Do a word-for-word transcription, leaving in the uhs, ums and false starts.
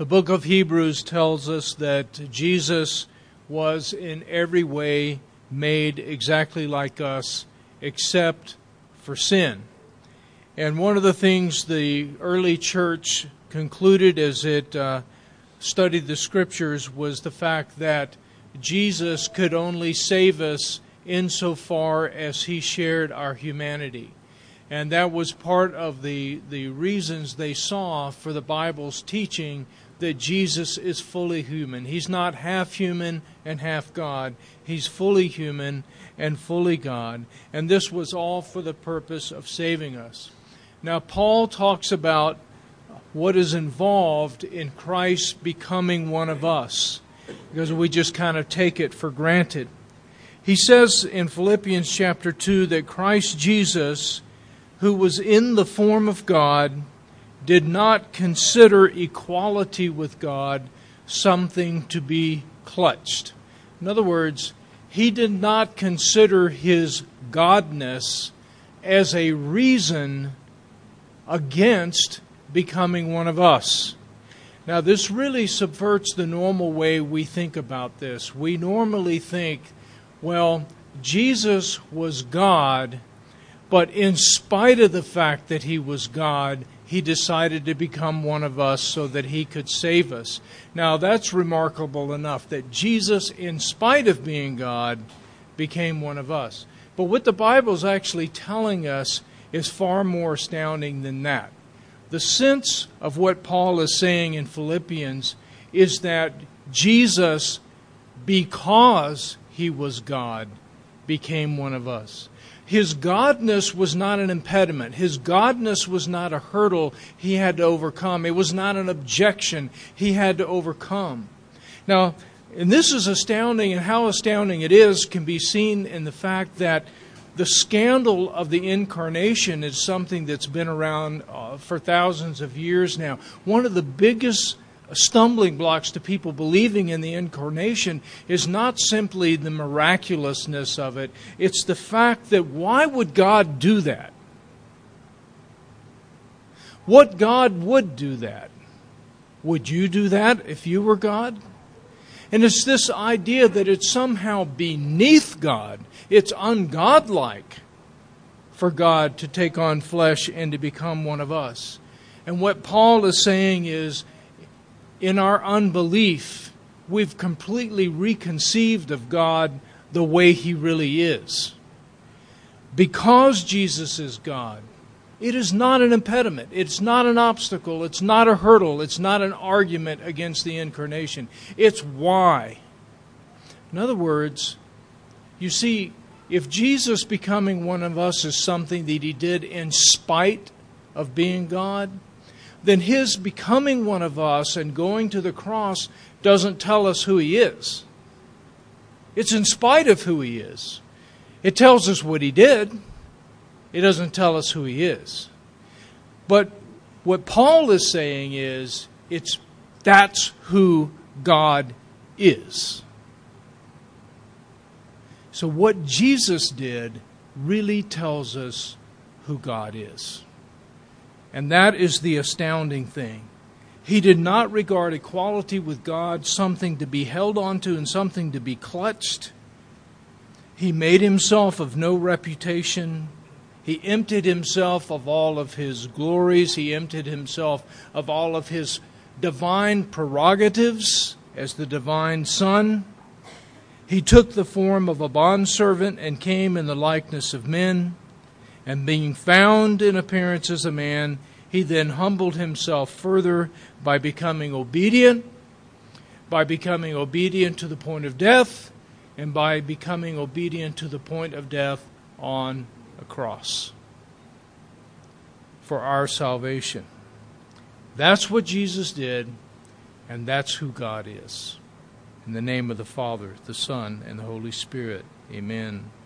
The book of Hebrews tells us that Jesus was in every way made exactly like us, except for sin. And one of the things the early church concluded as it uh, studied the Scriptures was the fact that Jesus could only save us insofar as He shared our humanity. And that was part of the, the reasons they saw for the Bible's teaching that Jesus is fully human. He's not half human and half God. He's fully human and fully God. And this was all for the purpose of saving us. Now, Paul talks about what is involved in Christ becoming one of us, because we just kind of take it for granted. He says in Philippians chapter two that Christ Jesus, who was in the form of God, did not consider equality with God something to be clutched. In other words, He did not consider His godness as a reason against becoming one of us. Now, this really subverts the normal way we think about this. We normally think, well, Jesus was God, but in spite of the fact that He was God, He decided to become one of us so that He could save us. Now, that's remarkable enough, that Jesus, in spite of being God, became one of us. But what the Bible is actually telling us is far more astounding than that. The sense of what Paul is saying in Philippians is that Jesus, because He was God, became one of us. His godness was not an impediment. His godness was not a hurdle He had to overcome. It was not an objection He had to overcome. Now, and this is astounding, and how astounding it is can be seen in the fact that the scandal of the incarnation is something that's been around uh, for thousands of years now. One of the biggest stumbling blocks to people believing in the incarnation is not simply the miraculousness of it. It's the fact that why would God do that? What God would do that? Would you do that if you were God? And it's this idea that it's somehow beneath God. It's ungodlike for God to take on flesh and to become one of us. And what Paul is saying is, in our unbelief, we've completely reconceived of God the way He really is. Because Jesus is God, it is not an impediment. It's not an obstacle. It's not a hurdle. It's not an argument against the incarnation. It's why. In other words, you see, if Jesus becoming one of us is something that He did in spite of being God, then His becoming one of us and going to the cross doesn't tell us who He is. It's in spite of who He is. It tells us what He did. It doesn't tell us who He is. But what Paul is saying is, it's that's who God is. So what Jesus did really tells us who God is. And that is the astounding thing. He did not regard equality with God something to be held onto and something to be clutched. He made Himself of no reputation. He emptied Himself of all of His glories. He emptied Himself of all of His divine prerogatives as the divine Son. He took the form of a bondservant and came in the likeness of men. And being found in appearance as a man, He then humbled Himself further by becoming obedient, by becoming obedient to the point of death, and by becoming obedient to the point of death on a cross for our salvation. That's what Jesus did, and that's who God is. In the name of the Father, the Son, and the Holy Spirit, amen.